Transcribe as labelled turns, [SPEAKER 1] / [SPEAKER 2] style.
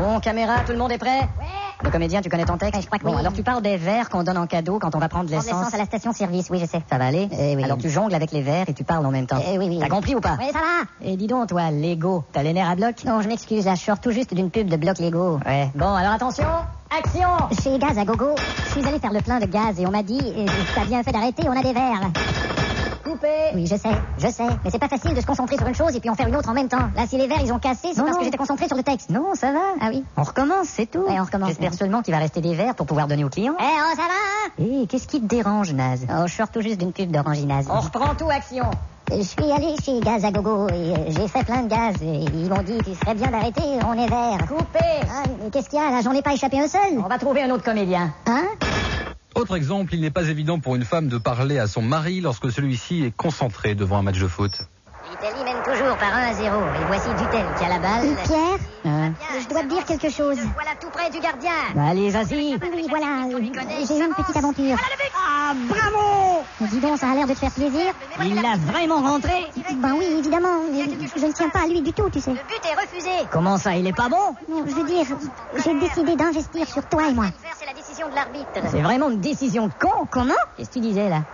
[SPEAKER 1] Bon, caméra, tout le monde est prêt?
[SPEAKER 2] Ouais.
[SPEAKER 1] Le comédien, tu connais ton texte?
[SPEAKER 2] Je crois que
[SPEAKER 1] bon,
[SPEAKER 2] oui.
[SPEAKER 1] alors tu parles des verres qu'on donne en cadeau quand on va prendre l'essence.
[SPEAKER 2] L'essence à la station-service, oui, je sais.
[SPEAKER 1] Ça va aller?
[SPEAKER 2] Oui.
[SPEAKER 1] Alors tu jongles avec les verres et tu parles en même temps.
[SPEAKER 2] Oui.
[SPEAKER 1] T'as compris ou pas?
[SPEAKER 2] Oui, ça va.
[SPEAKER 1] Et dis donc, toi, Lego, t'as les nerfs à bloc?
[SPEAKER 2] Non, je m'excuse, là, je sors tout juste d'une pub de bloc Lego.
[SPEAKER 1] Ouais. Bon, alors attention, action!
[SPEAKER 2] Chez Gaz à Gogo, je suis allé faire le plein de gaz et on m'a dit, t'as bien fait d'arrêter, on a des verres.
[SPEAKER 1] Coupé!
[SPEAKER 2] Oui, je sais, mais c'est pas facile de se concentrer sur une chose et puis en faire une autre en même temps. Là, si les verres, ils ont cassé, c'est parce que j'étais concentré sur le texte.
[SPEAKER 1] Non, ça va.
[SPEAKER 2] Ah oui?
[SPEAKER 1] On recommence, c'est tout.
[SPEAKER 2] Ouais, on recommence.
[SPEAKER 1] J'espère seulement qu'il va rester des verres pour pouvoir donner aux clients.
[SPEAKER 2] Oh, ça va?
[SPEAKER 1] Qu'est-ce qui te dérange, Naz?
[SPEAKER 2] Oh, je sors tout juste d'une pub d'Oranginaz.
[SPEAKER 1] On reprend tout, action!
[SPEAKER 2] Je suis allé chez Gaz à Gogo et j'ai fait plein de gaz. Et ils m'ont dit, tu serais bien d'arrêter, on est vert.
[SPEAKER 1] Coupé!
[SPEAKER 2] Ah, mais qu'est-ce qu'il y a là? J'en ai pas échappé un seul.
[SPEAKER 1] On va trouver un autre comédien.
[SPEAKER 2] Hein?
[SPEAKER 3] Autre exemple, il n'est pas évident pour une femme de parler à son mari lorsque celui-ci est concentré devant un match de foot.
[SPEAKER 2] L'Italie mène toujours par 1-0. Et voici Dutel qui a la balle. Pierre, je dois te dire quelque chose.
[SPEAKER 1] Voilà tout près du gardien. Allez, vas-y.
[SPEAKER 2] Oui, voilà. J'ai eu une petite aventure.
[SPEAKER 1] Ah, bravo!
[SPEAKER 2] Dis donc, ça a l'air de te faire plaisir.
[SPEAKER 1] Il l'a vraiment rentré.
[SPEAKER 2] Ben oui, évidemment. Mais je ne tiens pas à lui du tout, tu sais.
[SPEAKER 1] Le but est refusé. Comment ça, il est pas bon?
[SPEAKER 2] Non, je veux dire, j'ai décidé d'investir sur toi et moi.
[SPEAKER 1] C'est la décision de l'arbitre. C'est vraiment une décision de con.
[SPEAKER 2] Comment?
[SPEAKER 1] Qu'est-ce que tu disais, là?